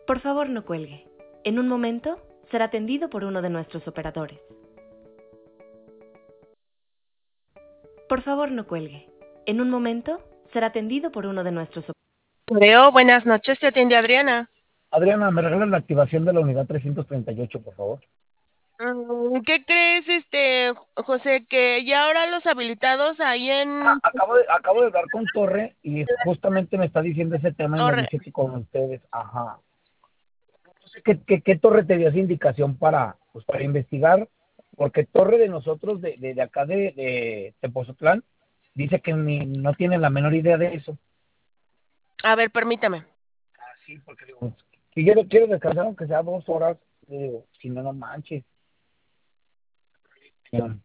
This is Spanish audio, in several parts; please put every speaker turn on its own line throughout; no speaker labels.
Por favor, no cuelgue. En un momento será atendido por uno de nuestros operadores. Por favor, no cuelgue. En un momento será atendido por uno de nuestros operadores.
Leo, buenas noches, te atiende Adriana.
Adriana, ¿me regalas la activación de la unidad 338, por favor?
¿Qué crees, José, que ya ahora los habilitados ahí en
Acabo de hablar con Torre y justamente me está diciendo ese tema y me
Torre?
dice que con ustedes, ajá. ¿Qué Torre te dio esa indicación para investigar? Porque Torre de nosotros, de acá de Tepozotlán, dice que no tiene la menor idea de eso.
A ver, permítame.
Sí, porque digo, si yo no quiero descansar aunque sea 2 horas, digo, si no, no manches. Ya.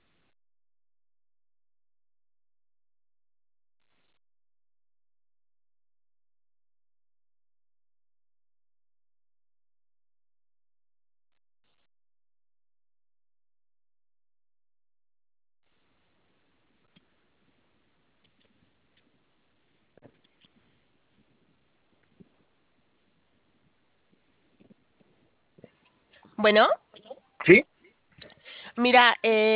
Bueno,
¿Sí?
mira,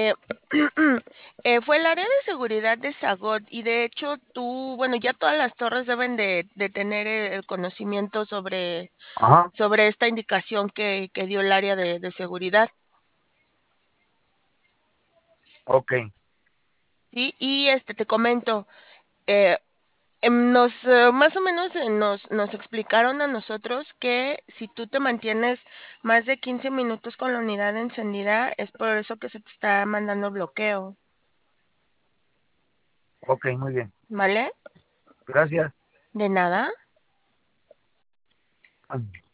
fue el área de seguridad de Sagot y de hecho tú, bueno, ya todas las torres deben de tener el conocimiento
Ajá,
sobre esta indicación que dio el área de seguridad.
ok,
Sí, y te comento, eh, más o menos nos explicaron a nosotros que si tú te mantienes más de 15 minutos con la unidad encendida, es por eso que se te está mandando bloqueo,
ok, muy bien.
¿vale?
Gracias.
De nada.
Ah.